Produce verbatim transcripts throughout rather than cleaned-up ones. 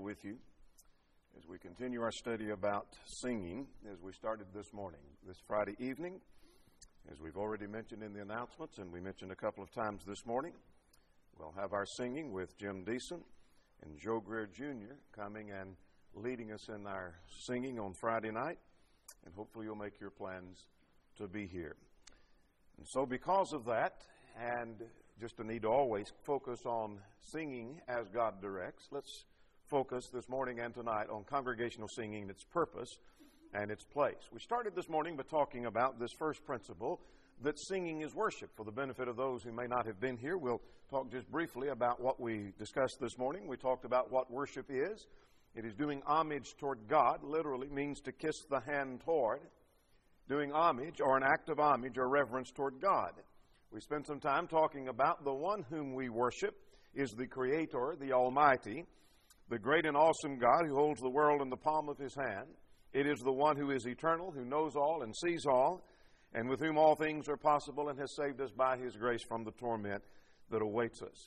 with you as we continue our study about singing as we started this morning, this Friday evening. As we've already mentioned in the announcements, and we mentioned a couple of times this morning, we'll have our singing with Jim Deason and Joe Greer Junior coming and leading us in our singing on Friday night, and hopefully you'll make your plans to be here. And so because of that, and just a need to always focus on singing as God directs, let's focus this morning and tonight on congregational singing, its purpose and its place. We started this morning by talking about this first principle, that singing is worship. For the benefit of those who may not have been here, we'll talk just briefly about what we discussed this morning. We talked about what worship is. It is doing homage toward God. Literally means to kiss the hand toward. Doing homage, or an act of homage or reverence toward God. We spent some time talking about the one whom we worship is the Creator, the Almighty, the great and awesome God who holds the world in the palm of His hand. It is the one who is eternal, who knows all and sees all, and with whom all things are possible, and has saved us by His grace from the torment that awaits us.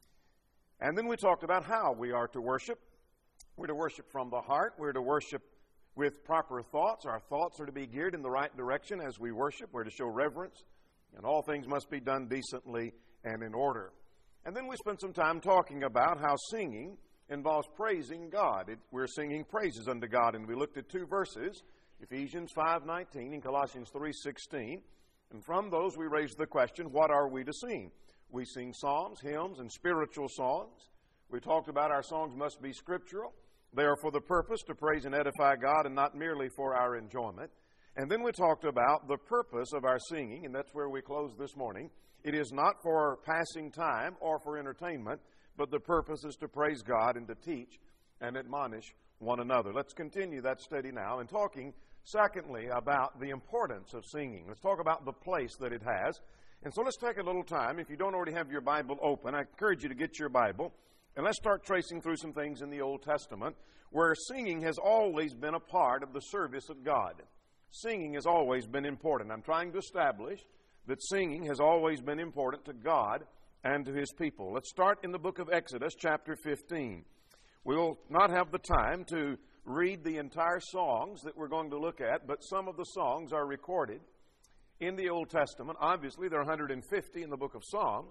And then we talked about how we are to worship. We're to worship from the heart. We're to worship with proper thoughts. Our thoughts are to be geared in the right direction as we worship. We're to show reverence, and all things must be done decently and in order. And then we spent some time talking about how singing involves praising God. It, we're singing praises unto God, and we looked at two verses, Ephesians five nineteen and Colossians three sixteen. And from those we raised the question, what are we to sing? We sing psalms, hymns, and spiritual songs. We talked about our songs must be scriptural. They are for the purpose to praise and edify God and not merely for our enjoyment. And then we talked about the purpose of our singing, and that's where we closed this morning. It is not for passing time or for entertainment, but the purpose is to praise God and to teach and admonish one another. Let's continue that study now and talking, secondly, about the importance of singing. Let's talk about the place that it has. And so let's take a little time. If you don't already have your Bible open, I encourage you to get your Bible. And let's start tracing through some things in the Old Testament where singing has always been a part of the service of God. Singing has always been important. I'm trying to establish that singing has always been important to God and to His people. Let's start in the book of Exodus, chapter fifteen. We'll not have the time to read the entire songs that we're going to look at, but some of the songs are recorded in the Old Testament. Obviously, there are one hundred fifty in the book of Psalms,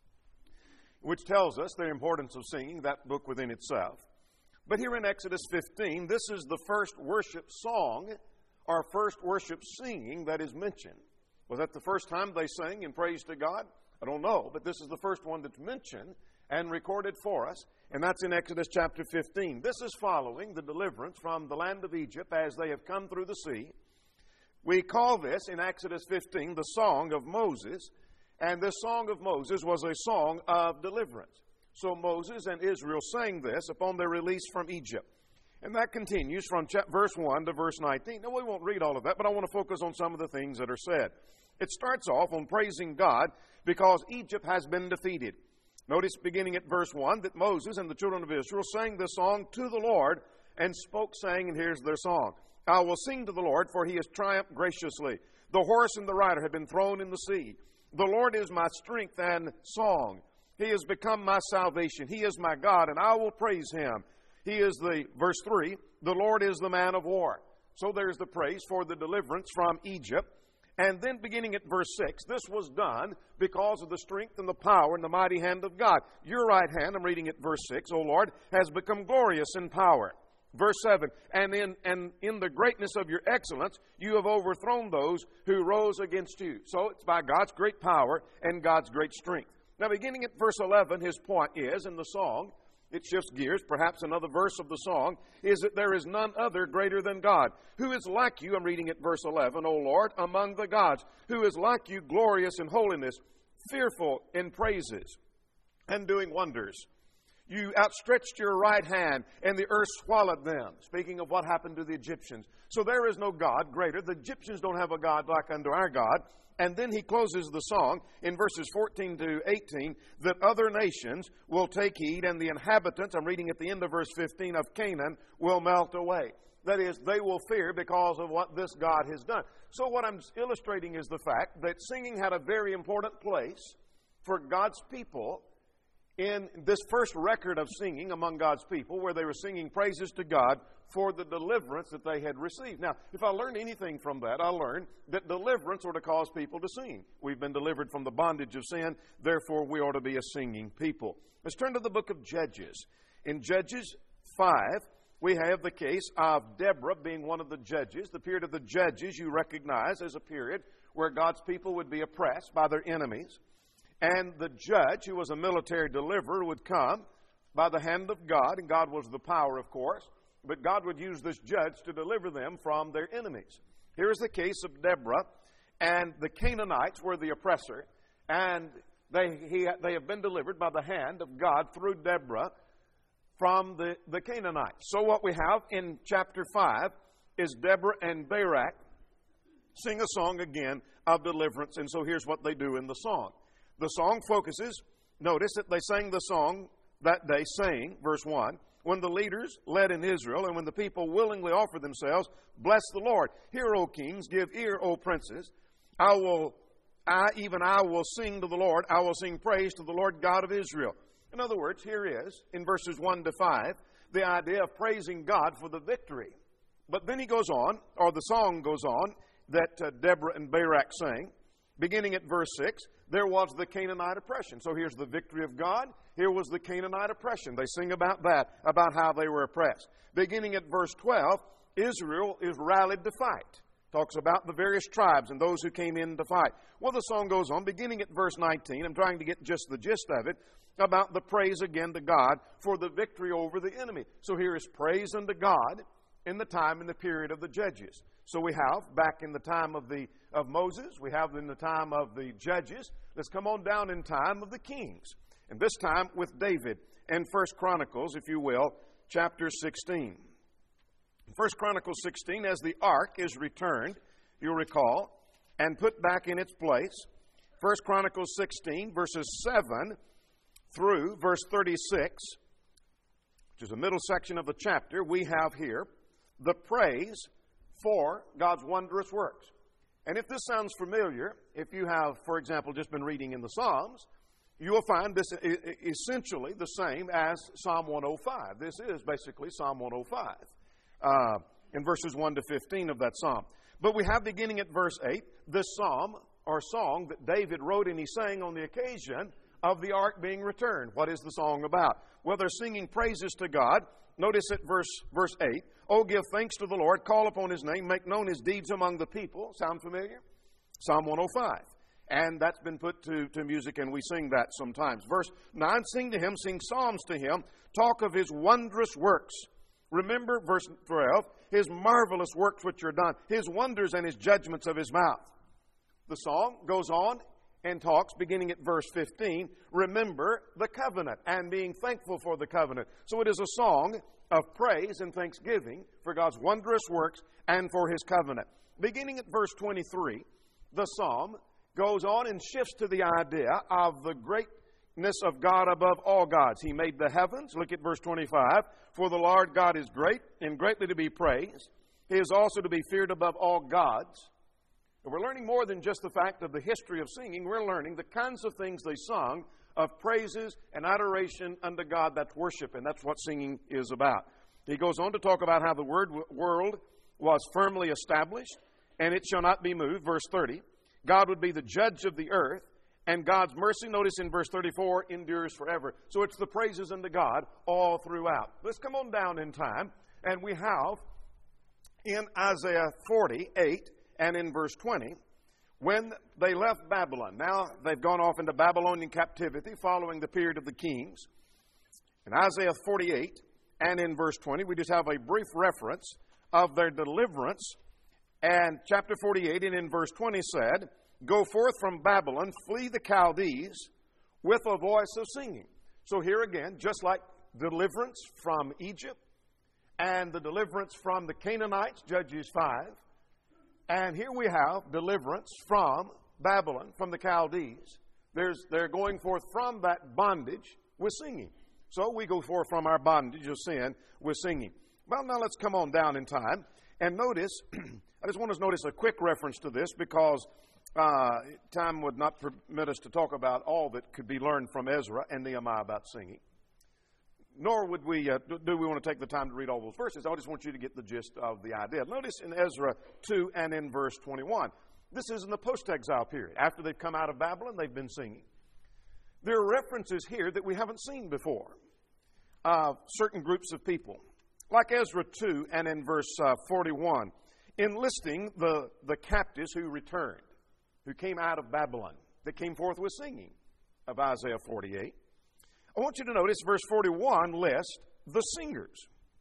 which tells us the importance of singing, that book within itself. But here in Exodus fifteen, this is the first worship song or first worship singing that is mentioned. Was that the first time they sang in praise to God? I don't know, but this is the first one that's mentioned and recorded for us, and that's in Exodus chapter fifteen. This is following the deliverance from the land of Egypt as they have come through the sea. We call this, in Exodus fifteen, the Song of Moses, and this Song of Moses was a song of deliverance. So Moses and Israel sang this upon their release from Egypt. And that continues from verse one to verse nineteen. Now, we won't read all of that, but I want to focus on some of the things that are said. It starts off on praising God because Egypt has been defeated. Notice beginning at verse one that Moses and the children of Israel sang this song to the Lord and spoke, saying, and here's their song, I will sing to the Lord, for He has triumphed graciously. The horse and the rider have been thrown in the sea. The Lord is my strength and song. He has become my salvation. He is my God, and I will praise Him. He is the, verse three, the Lord is the man of war. So there's the praise for the deliverance from Egypt. And then beginning at verse six, this was done because of the strength and the power and the mighty hand of God. Your right hand, I'm reading at verse six, O Lord, has become glorious in power. Verse seven, and in, and in the greatness of your excellence, you have overthrown those who rose against you. So it's by God's great power and God's great strength. Now beginning at verse eleven, his point is, in the song, it shifts gears, perhaps another verse of the song, is that there is none other greater than God. Who is like you, I'm reading at verse eleven, O Lord, among the gods. Who is like you, glorious in holiness, fearful in praises, and doing wonders. You outstretched your right hand, and the earth swallowed them. Speaking of what happened to the Egyptians. So there is no God greater. The Egyptians don't have a God like unto our God. And then he closes the song in verses fourteen to eighteen, that other nations will take heed, and the inhabitants, I'm reading at the end of verse fifteen, of Canaan will melt away. That is, they will fear because of what this God has done. So what I'm illustrating is the fact that singing had a very important place for God's people in this first record of singing among God's people, where they were singing praises to God for the deliverance that they had received. Now, if I learned anything from that, I learned that deliverance ought to cause people to sing. We've been delivered from the bondage of sin, therefore we ought to be a singing people. Let's turn to the book of Judges. In Judges five, we have the case of Deborah being one of the judges. The period of the judges you recognize as a period where God's people would be oppressed by their enemies. And the judge, who was a military deliverer, would come by the hand of God, and God was the power, of course, but God would use this judge to deliver them from their enemies. Here is the case of Deborah, and the Canaanites were the oppressor, and they, he, they have been delivered by the hand of God through Deborah from the, the Canaanites. So what we have in chapter five is Deborah and Barak sing a song again of deliverance, and so here's what they do in the song. The song focuses, notice that they sang the song that day, saying, verse one, when the leaders led in Israel, and when the people willingly offered themselves, bless the Lord. Hear, O kings, give ear, O princes. I will, I, even I will sing to the Lord. I will sing praise to the Lord God of Israel. In other words, here is, in verses one to five, the idea of praising God for the victory. But then he goes on, or the song goes on, that uh, Deborah and Barak sang. Beginning at verse six, there was the Canaanite oppression. So here's the victory of God. Here was the Canaanite oppression. They sing about that, about how they were oppressed. Beginning at verse twelve, Israel is rallied to fight. Talks about the various tribes and those who came in to fight. Well, the song goes on, beginning at verse nineteen. I'm trying to get just the gist of it, about the praise again to God for the victory over the enemy. So here is praise unto God in the time and the period of the judges. So we have, back in the time of the of Moses, we have in the time of the judges. Let's come on down in time of the kings. And this time with David and First Chronicles, if you will, chapter sixteen. First Chronicles sixteen, as the ark is returned, you'll recall, and put back in its place. First Chronicles sixteen, verses seven through verse thirty-six, which is the middle section of the chapter, we have here the praise for God's wondrous works. And if this sounds familiar, if you have, for example, just been reading in the Psalms, you will find this essentially the same as Psalm one oh five. This is basically Psalm one oh five, uh, in verses one to fifteen of that psalm. But we have, beginning at verse eight, this psalm or song that David wrote and he sang on the occasion of the ark being returned. What is the song about? Well, they're singing praises to God. Notice at verse, verse eight, oh, give thanks to the Lord, call upon His name, make known His deeds among the people. Sound familiar? Psalm one oh five. And that's been put to, to music, and we sing that sometimes. Verse nine, sing to Him, sing psalms to Him, talk of His wondrous works. Remember, verse twelve, His marvelous works which are done, His wonders and His judgments of His mouth. The song goes on and talks, beginning at verse fifteen, remember the covenant and being thankful for the covenant. So it is a song of praise and thanksgiving for God's wondrous works and for His covenant. Beginning at verse twenty-three, the psalm goes on and shifts to the idea of the greatness of God above all gods. He made the heavens. Look at verse twenty-five. For the Lord God is great and greatly to be praised. He is also to be feared above all gods. And we're learning more than just the fact of the history of singing. We're learning the kinds of things they sung of praises and adoration unto God. That's worship, and that's what singing is about. He goes on to talk about how the word world was firmly established, and it shall not be moved. Verse thirty. God would be the judge of the earth, and God's mercy, notice in verse thirty-four, endures forever. So it's the praises unto God all throughout. Let's come on down in time, and we have in Isaiah forty-eight and in verse twenty, when they left Babylon. Now they've gone off into Babylonian captivity following the period of the kings. In Isaiah forty-eight and in verse twenty, we just have a brief reference of their deliverance. And chapter forty-eight and in verse twenty said, go forth from Babylon, flee the Chaldees with a voice of singing. So here again, just like deliverance from Egypt and the deliverance from the Canaanites, Judges five, and here we have deliverance from Babylon, from the Chaldees. There's, they're going forth from that bondage with singing. So we go forth from our bondage of sin with singing. Well, now let's come on down in time and notice, I just want us to notice a quick reference to this because Uh, time would not permit us to talk about all that could be learned from Ezra and Nehemiah about singing. Nor would we, uh, do we want to take the time to read all those verses. I just want you to get the gist of the idea. Notice in Ezra two and in verse twenty-one. This is in the post-exile period. After they've come out of Babylon, they've been singing. There are references here that we haven't seen before. Uh, certain groups of people. Like Ezra two and in verse uh, forty-one. Enlisting the, the captives who returned, who came out of Babylon, that came forth with singing of Isaiah forty-eight. I want you to notice verse forty-one lists the singers.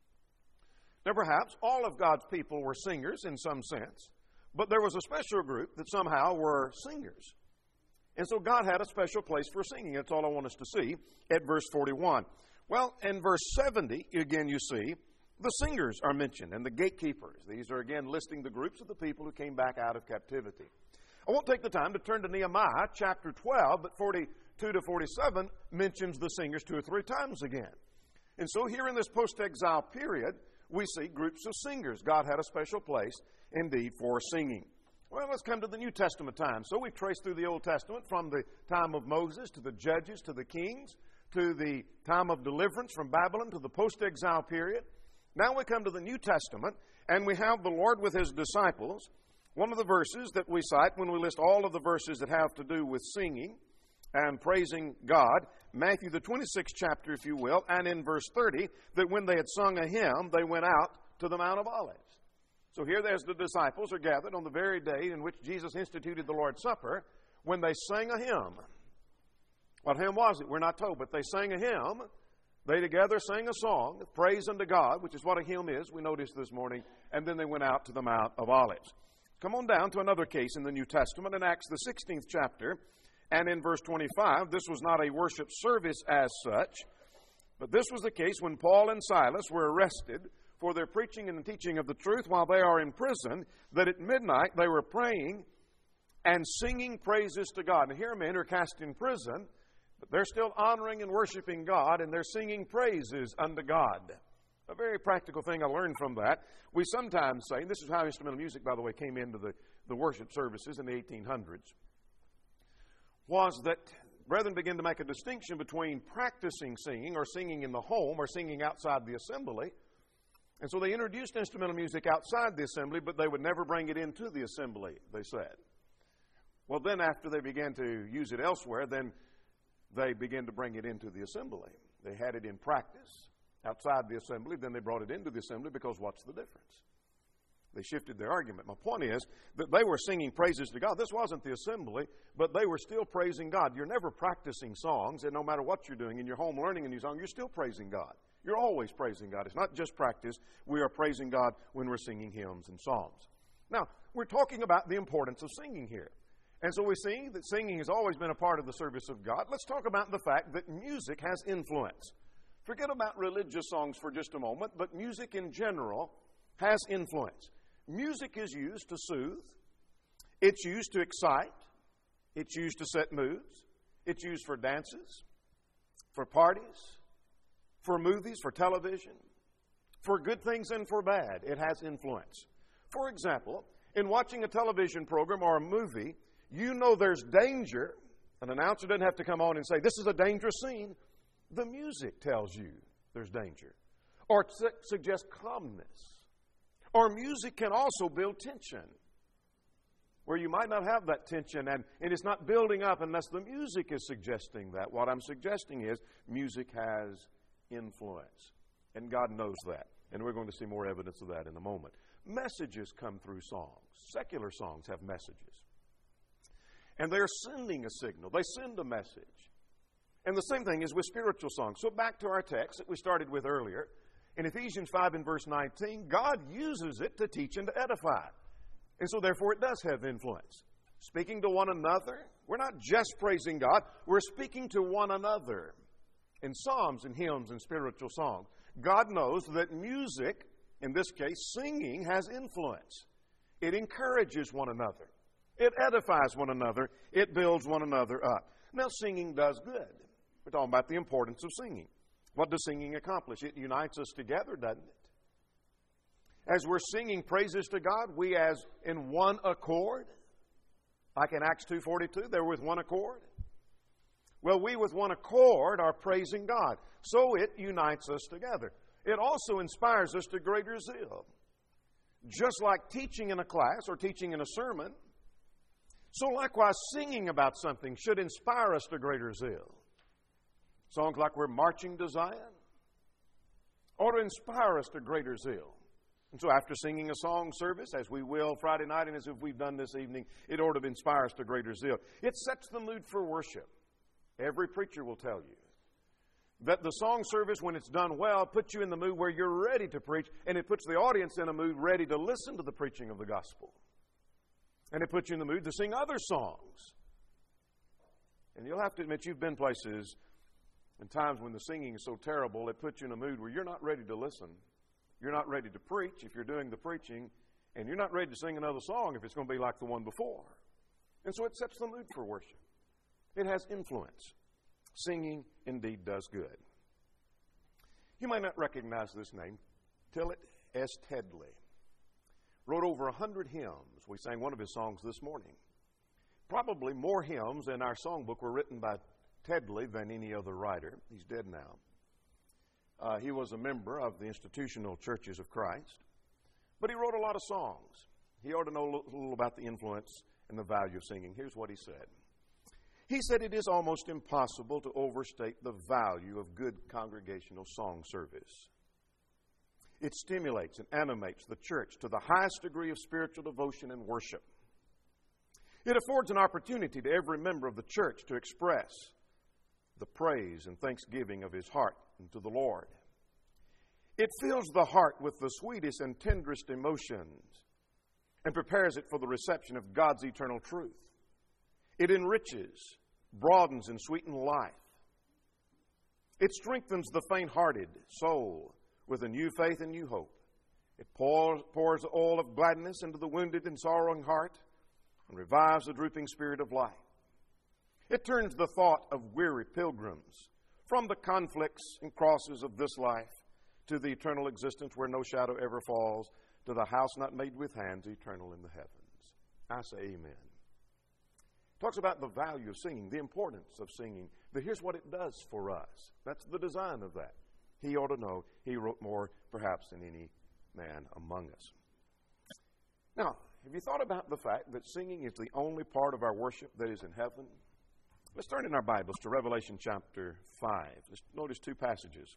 Now perhaps all of God's people were singers in some sense, but there was a special group that somehow were singers. And so God had a special place for singing. That's all I want us to see at verse forty-one. Well, in verse seventy, again you see, the singers are mentioned and the gatekeepers. These are again listing the groups of the people who came back out of captivity. I won't take the time to turn to Nehemiah chapter twelve, but forty-two to forty-seven mentions the singers two or three times again. And so here in this post-exile period, we see groups of singers. God had a special place indeed for singing. Well, let's come to the New Testament time. So we've traced through the Old Testament from the time of Moses to the judges to the kings to the time of deliverance from Babylon to the post-exile period. Now we come to the New Testament, and we have the Lord with His disciples. One of the verses that we cite when we list all of the verses that have to do with singing and praising God, Matthew the twenty-sixth chapter, if you will, and in verse thirty, that when they had sung a hymn, they went out to the Mount of Olives. So here there's the disciples are gathered on the very day in which Jesus instituted the Lord's Supper, when they sang a hymn. What hymn was it? We're not told, but they sang a hymn. They together sang a song of praise unto God, which is what a hymn is, we noticed this morning, and then they went out to the Mount of Olives. Come on down to another case in the New Testament in Acts the sixteenth chapter, and in verse twenty-five. This was not a worship service as such, but this was the case when Paul and Silas were arrested for their preaching and teaching of the truth while they are in prison, that at midnight they were praying and singing praises to God. And here men are cast in prison, but they're still honoring and worshiping God, and they're singing praises unto God. A very practical thing I learned from that. We sometimes say, and this is how instrumental music, by the way, came into the, the worship services in the eighteen hundreds, was that brethren began to make a distinction between practicing singing or singing in the home or singing outside the assembly. And so they introduced instrumental music outside the assembly, but they would never bring it into the assembly, they said. Well, then after they began to use it elsewhere, then they began to bring it into the assembly. They had it in practice outside the assembly, then they brought it into the assembly, because what's the difference? They shifted their argument. My point is that they were singing praises to God. This wasn't the assembly, but they were still praising God. You're never practicing songs, and no matter what you're doing in your home learning a new song, you're still praising God. You're always praising God. It's not just practice. We are praising God when we're singing hymns and psalms. Now, we're talking about the importance of singing here. And so we see that singing has always been a part of the service of God. Let's talk about the fact that music has influence. Forget about religious songs for just a moment, but music in general has influence. Music is used to soothe. It's used to excite. It's used to set moods. It's used for dances, for parties, for movies, for television, for good things and for bad. It has influence. For example, in watching a television program or a movie, you know there's danger. An announcer doesn't have to come on and say, this is a dangerous scene. The music tells you there's danger, or su- suggests calmness. Or music can also build tension, where you might not have that tension, and, and it's not building up unless the music is suggesting that. What I'm suggesting is music has influence, and God knows that. And we're going to see more evidence of that in a moment. Messages come through songs. Secular songs have messages. And they're sending a signal. They send a message. And the same thing is with spiritual songs. So back to our text that we started with earlier. In Ephesians five and verse nineteen, God uses it to teach and to edify. And so therefore it does have influence. Speaking to one another, we're not just praising God, we're speaking to one another in psalms and hymns and spiritual songs. God knows that music, in this case singing, has influence. It encourages one another. It edifies one another. It builds one another up. Now, singing does good. We're talking about the importance of singing. What does singing accomplish? It unites us together, doesn't it? As we're singing praises to God, we as in one accord Like in Acts two forty-two, they were with one accord. Well, we with one accord are praising God. So it unites us together. It also inspires us to greater zeal. Just like teaching in a class or teaching in a sermon, so likewise singing about something should inspire us to greater zeal. Songs like We're Marching to Zion ought to inspire us to greater zeal. And so after singing a song service, as we will Friday night and as if we've done this evening, it ought to inspire us to greater zeal. It sets the mood for worship. Every preacher will tell you that the song service, when it's done well, puts you in the mood where you're ready to preach, and it puts the audience in a mood ready to listen to the preaching of the gospel. And it puts you in the mood to sing other songs. And you'll have to admit you've been places and times when the singing is so terrible, it puts you in a mood where you're not ready to listen. You're not ready to preach if you're doing the preaching, and you're not ready to sing another song if it's going to be like the one before. And so it sets the mood for worship. It has influence. Singing indeed does good. You may not recognize this name. Tillit S. Tedley wrote over a hundred hymns. We sang one of his songs this morning. Probably more hymns in our songbook were written by Tedley than any other writer. He's dead now. Uh, he was a member of the Institutional Churches of Christ, but he wrote a lot of songs. He ought to know a little about the influence and the value of singing. Here's what he said. He said, it is almost impossible to overstate the value of good congregational song service. It stimulates and animates the church to the highest degree of spiritual devotion and worship. It affords an opportunity to every member of the church to express the praise and thanksgiving of his heart to the Lord. It fills the heart with the sweetest and tenderest emotions and prepares it for the reception of God's eternal truth. It enriches, broadens, and sweetens life. It strengthens the faint-hearted soul with a new faith and new hope. It pours, pours the oil of gladness into the wounded and sorrowing heart and revives the drooping spirit of life. It turns the thought of weary pilgrims from the conflicts and crosses of this life to the eternal existence where no shadow ever falls, to the house not made with hands, eternal in the heavens. I say amen. Talks about the value of singing, the importance of singing. But here's what it does for us. That's the design of that. He ought to know. He wrote more, perhaps, than any man among us. Now, have you thought about the fact that singing is the only part of our worship that is in heaven? Let's turn in our Bibles to Revelation chapter five. Let's notice two passages.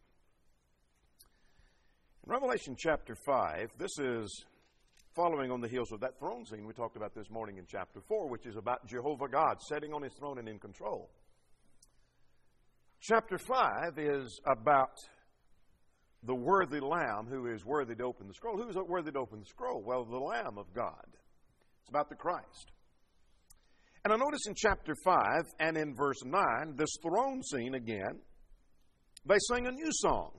In Revelation chapter five, this is following on the heels of that throne scene we talked about this morning in chapter four, which is about Jehovah God sitting on his throne and in control. Chapter five is about the worthy Lamb who is worthy to open the scroll. Who is worthy to open the scroll? Well, the Lamb of God. It's about the Christ. And I notice in chapter five and in verse nine, this throne scene again, they sing a new song.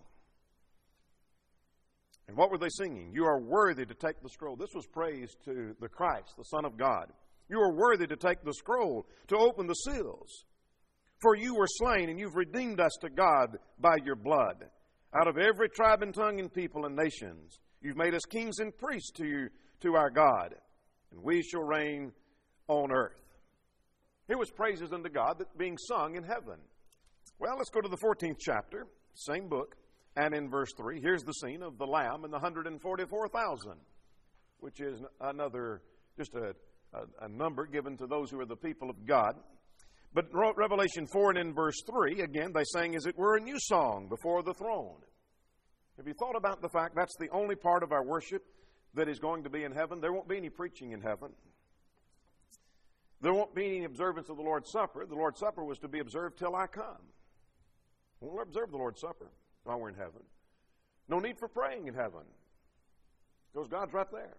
And what were they singing? You are worthy to take the scroll. This was praise to the Christ, the Son of God. You are worthy to take the scroll, to open the seals. For you were slain, and you've redeemed us to God by your blood. Out of every tribe and tongue and people and nations, you've made us kings and priests to you, to our God, and we shall reign on earth. Here was praises unto God that being sung in heaven. Well, let's go to the fourteenth chapter, same book, and in verse three, here's the scene of the Lamb and the one hundred forty-four thousand, which is another, just a, a, a number given to those who are the people of God. But Revelation four and in verse three, again, they sang as it were a new song before the throne. Have you thought about the fact that's the only part of our worship that is going to be in heaven? There won't be any preaching in heaven. There won't be any observance of the Lord's Supper. The Lord's Supper was to be observed till I come. We'll observe the Lord's Supper while we're in heaven. No need for praying in heaven, because God's right there.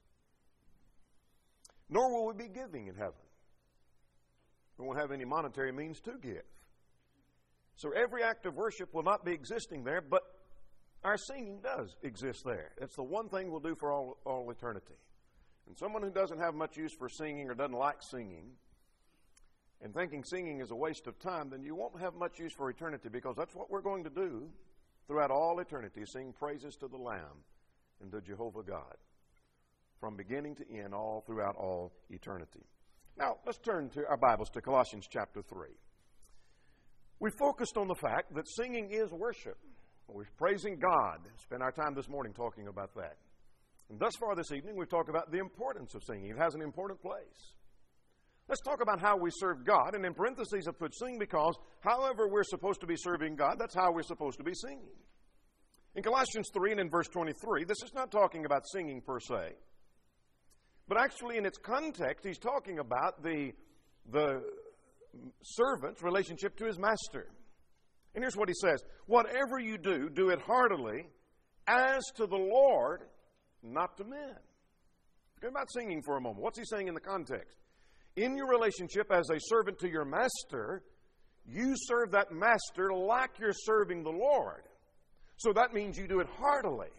Nor will we be giving in heaven. We won't have any monetary means to give. So every act of worship will not be existing there, but our singing does exist there. It's the one thing we'll do for all, all eternity. And someone who doesn't have much use for singing or doesn't like singing and thinking singing is a waste of time, then you won't have much use for eternity, because that's what we're going to do throughout all eternity, sing praises to the Lamb and to Jehovah God from beginning to end, all throughout all eternity. Now, let's turn to our Bibles to Colossians chapter three. We focused on the fact that singing is worship. We're praising God. Spend our time this morning talking about that. And thus far this evening, we've talked about the importance of singing. It has an important place. Let's talk about how we serve God. And in parentheses, I put sing because however we're supposed to be serving God, that's how we're supposed to be singing. In Colossians three and in verse twenty-three, this is not talking about singing per se. But actually in its context, he's talking about the, the servant's relationship to his master. And here's what he says. Whatever you do, do it heartily as to the Lord, not to men. Think about singing for a moment. What's he saying in the context? In your relationship as a servant to your master, you serve that master like you're serving the Lord. So that means you do it heartily.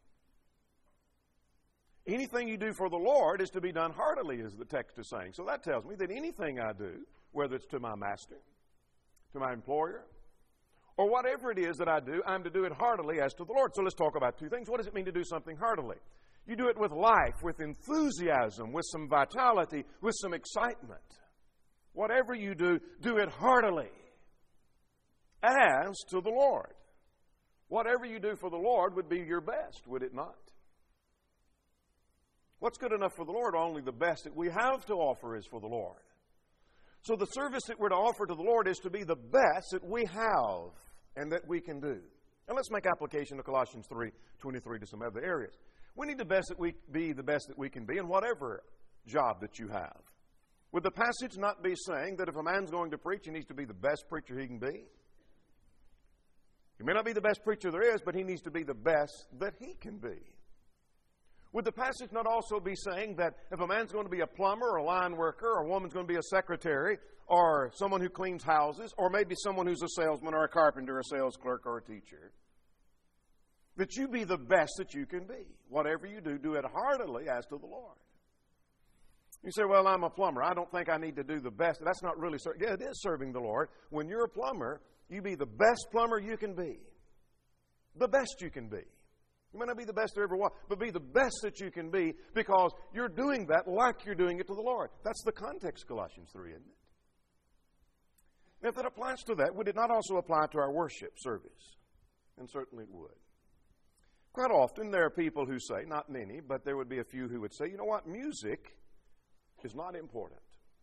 Anything you do for the Lord is to be done heartily, as the text is saying. So that tells me that anything I do, whether it's to my master, to my employer, or whatever it is that I do, I'm to do it heartily as to the Lord. So let's talk about two things. What does it mean to do something heartily? You do it with life, with enthusiasm, with some vitality, with some excitement. Whatever you do, do it heartily as to the Lord. Whatever you do for the Lord would be your best, would it not? What's good enough for the Lord? Only the best that we have to offer is for the Lord. So the service that we're to offer to the Lord is to be the best that we have and that we can do. And let's make application to Colossians three twenty-three to some other areas. We need the best that we be the best that we can be in whatever job that you have. Would the passage not be saying that if a man's going to preach, he needs to be the best preacher he can be? He may not be the best preacher there is, but he needs to be the best that he can be. Would the passage not also be saying that if a man's going to be a plumber or a line worker, or a woman's going to be a secretary, or someone who cleans houses, or maybe someone who's a salesman or a carpenter, a sales clerk or a teacher, that you be the best that you can be? Whatever you do, do it heartily as to the Lord. You say, well, I'm a plumber. I don't think I need to do the best. That's not really serving. Yeah, it is serving the Lord. When you're a plumber, you be the best plumber you can be. The best you can be. You may not be the best there ever was, but be the best that you can be because you're doing that like you're doing it to the Lord. That's the context of Colossians three, isn't it? Now, if that applies to that, would it not also apply to our worship service? And certainly it would. Quite often there are people who say, not many, but there would be a few who would say, you know what, music is not important.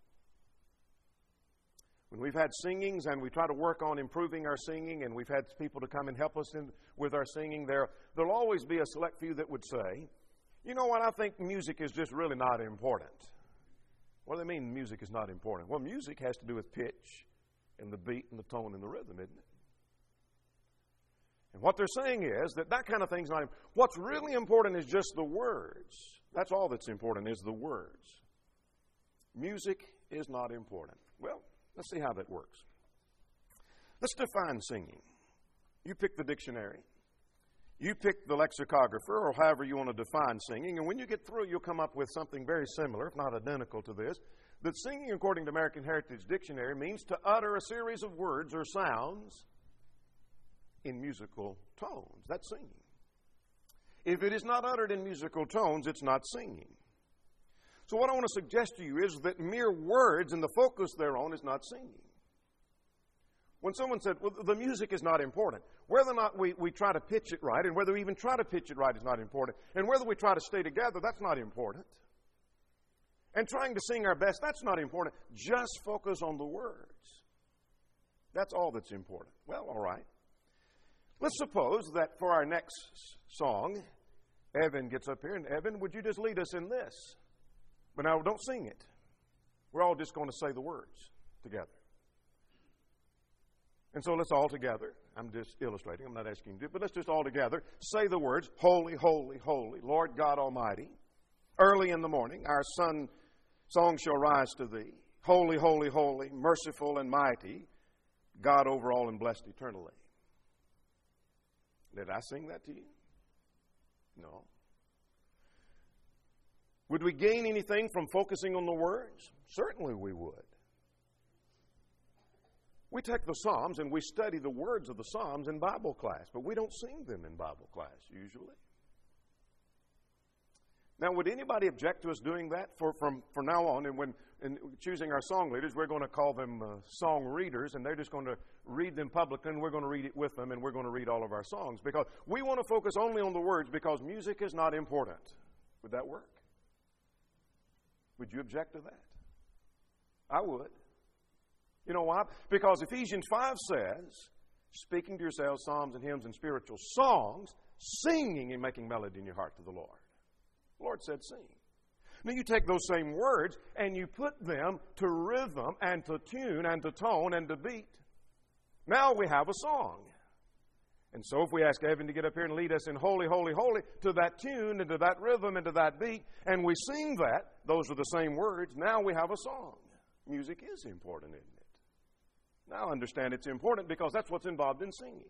When we've had singings and we try to work on improving our singing and we've had people to come and help us in, with our singing, there, there'll always be a select few that would say, you know what, I think music is just really not important. What do they mean music is not important? Well, music has to do with pitch and the beat and the tone and the rhythm, isn't it? And what they're saying is that that kind of thing's not important. What's really important is just the words. That's all that's important is the words. Music is not important. Well, let's see how that works. Let's define singing. You pick the dictionary. You pick the lexicographer, or however you want to define singing, and when you get through, you'll come up with something very similar, if not identical to this, that singing, according to American Heritage Dictionary, means to utter a series of words or sounds in musical tones. That's singing. If it is not uttered in musical tones, it's not singing. So what I want to suggest to you is that mere words and the focus thereon is not singing. When someone said, well, the music is not important, whether or not we, we try to pitch it right, and whether we even try to pitch it right is not important, and whether we try to stay together, that's not important. And trying to sing our best, that's not important. Just focus on the words. That's all that's important. Well, all right. Let's suppose that for our next song, Evan gets up here, and Evan, would you just lead us in this? But now, don't sing it. We're all just going to say the words together. And so let's all together, I'm just illustrating, I'm not asking you to do it, but let's just all together say the words, Holy, holy, holy, Lord God Almighty. Early in the morning, our sun song shall rise to thee. Holy, holy, holy, merciful and mighty, God over all and blessed eternally. Did I sing that to you? No. Would we gain anything from focusing on the words? Certainly we would. We take the Psalms and we study the words of the Psalms in Bible class, but we don't sing them in Bible class usually. Now, would anybody object to us doing that for, from, from now on? And when in choosing our song leaders, we're going to call them uh, song readers, and they're just going to read them publicly, and we're going to read it with them, and we're going to read all of our songs. Because we want to focus only on the words, because music is not important. Would that work? Would you object to that? I would. You know why? Because Ephesians five says, speaking to yourselves psalms and hymns and spiritual songs, singing and making melody in your heart to the Lord. The Lord said sing. Now you take those same words and you put them to rhythm and to tune and to tone and to beat. Now we have a song. And so if we ask Evan to get up here and lead us in Holy, Holy, Holy to that tune and to that rhythm and to that beat, and we sing that, those are the same words, now we have a song. Music is important, isn't it? Now understand it's important because that's what's involved in singing.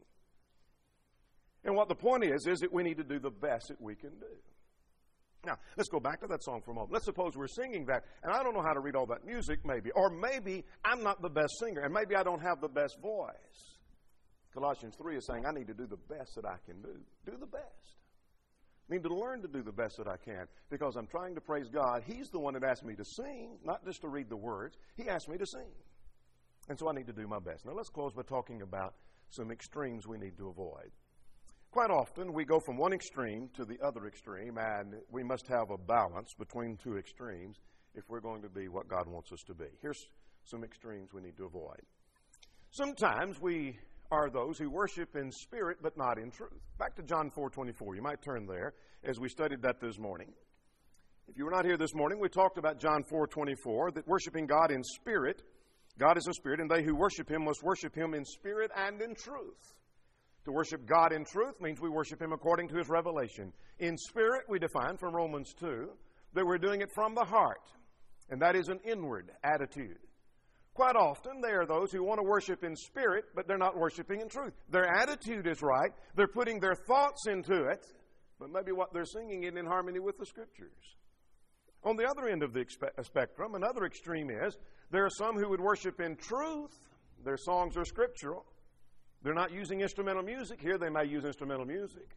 And what the point is, is that we need to do the best that we can do. Now, let's go back to that song for a moment. Let's suppose we're singing that, and I don't know how to read all that music, maybe. Or maybe I'm not the best singer, and maybe I don't have the best voice. Colossians three is saying I need to do the best that I can do. Do the best. I need to learn to do the best that I can because I'm trying to praise God. He's the one that asked me to sing, not just to read the words. He asked me to sing. And so I need to do my best. Now, let's close by talking about some extremes we need to avoid. Quite often, we go from one extreme to the other extreme, and we must have a balance between two extremes if we're going to be what God wants us to be. Here's some extremes we need to avoid. Sometimes we are those who worship in spirit but not in truth. Back to John four twenty-four. You might turn there as we studied that this morning. If you were not here this morning, we talked about John four twenty-four, that worshiping God in spirit, God is a spirit, and they who worship Him must worship Him in spirit and in truth. To worship God in truth means we worship Him according to His revelation. In spirit, we define from Romans two that we're doing it from the heart, and that is an inward attitude. Quite often, there are those who want to worship in spirit, but they're not worshiping in truth. Their attitude is right. They're putting their thoughts into it, but maybe what they're singing isn't in harmony with the Scriptures. On the other end of the spectrum, another extreme is there are some who would worship in truth. Their songs are scriptural. They're not using instrumental music here. They may use instrumental music.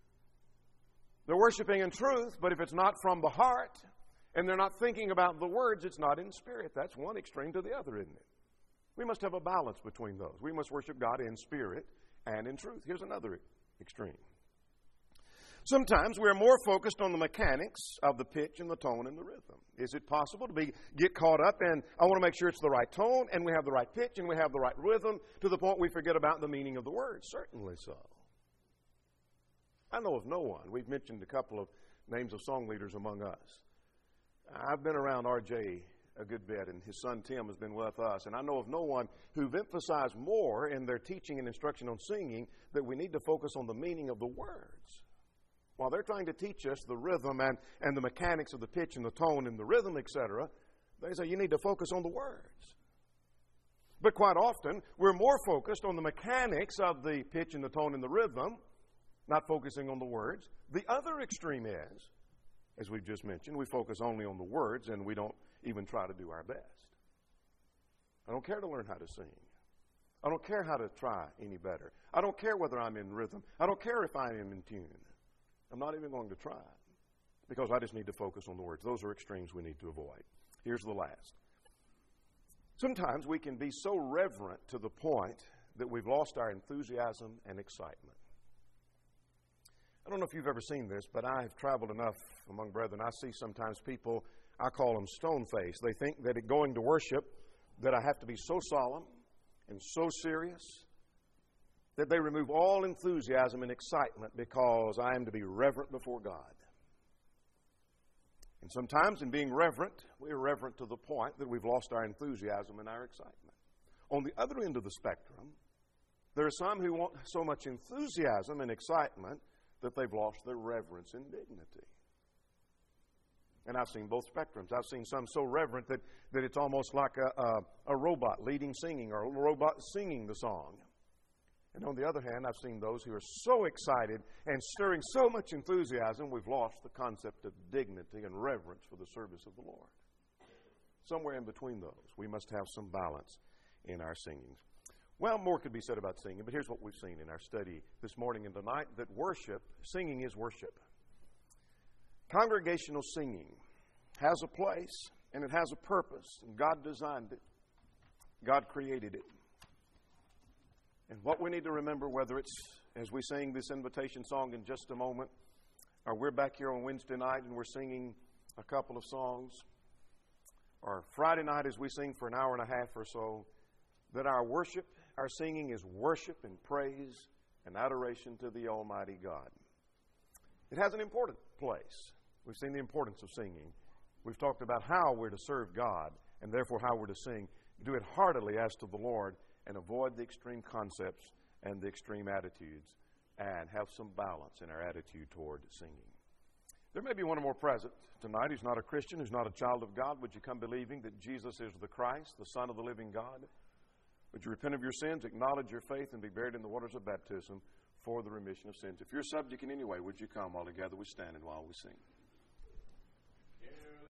They're worshiping in truth, but if it's not from the heart and they're not thinking about the words, it's not in spirit. That's one extreme to the other, isn't it? We must have a balance between those. We must worship God in spirit and in truth. Here's another extreme. Sometimes we're more focused on the mechanics of the pitch and the tone and the rhythm. Is it possible to be get caught up in, I want to make sure it's the right tone and we have the right pitch and we have the right rhythm to the point we forget about the meaning of the words? Certainly so. I know of no one. We've mentioned a couple of names of song leaders among us. I've been around R J a good bit, and his son Tim has been with us, and I know of no one who've emphasized more in their teaching and instruction on singing that we need to focus on the meaning of the words. While they're trying to teach us the rhythm and, and the mechanics of the pitch and the tone and the rhythm, et cetera, they say you need to focus on the words. But quite often, we're more focused on the mechanics of the pitch and the tone and the rhythm, not focusing on the words. The other extreme is, as we've just mentioned, we focus only on the words and we don't even try to do our best. I don't care to learn how to sing. I don't care how to try any better. I don't care whether I'm in rhythm. I don't care if I am in tune. I'm not even going to try it because I just need to focus on the words. Those are extremes we need to avoid. Here's the last. Sometimes we can be so reverent to the point that we've lost our enthusiasm and excitement. I don't know if you've ever seen this, but I've traveled enough among brethren. I see sometimes people, I call them stone-faced. They think that in going to worship, that I have to be so solemn and so serious that they remove all enthusiasm and excitement because I am to be reverent before God. And sometimes in being reverent, we are reverent to the point that we've lost our enthusiasm and our excitement. On the other end of the spectrum, there are some who want so much enthusiasm and excitement that they've lost their reverence and dignity. And I've seen both spectrums. I've seen some so reverent that, that it's almost like a, a, a robot leading singing or a robot singing the song. And on the other hand, I've seen those who are so excited and stirring so much enthusiasm, we've lost the concept of dignity and reverence for the service of the Lord. Somewhere in between those, we must have some balance in our singing. Well, more could be said about singing, but here's what we've seen in our study this morning and tonight, that worship, singing is worship. Congregational singing has a place and it has a purpose, and God designed it. God created it. And what we need to remember, whether it's as we sing this invitation song in just a moment, or we're back here on Wednesday night and we're singing a couple of songs, or Friday night as we sing for an hour and a half or so, that our worship, our singing is worship and praise and adoration to the Almighty God. It has an important place. We've seen the importance of singing. We've talked about how we're to serve God and therefore how we're to sing. Do it heartily as to the Lord and avoid the extreme concepts and the extreme attitudes, and have some balance in our attitude toward singing. There may be one or more present tonight who's not a Christian, who's not a child of God. Would you come believing that Jesus is the Christ, the Son of the living God? Would you repent of your sins, acknowledge your faith, and be buried in the waters of baptism for the remission of sins? If you're subject in any way, would you come while together we stand and while we sing?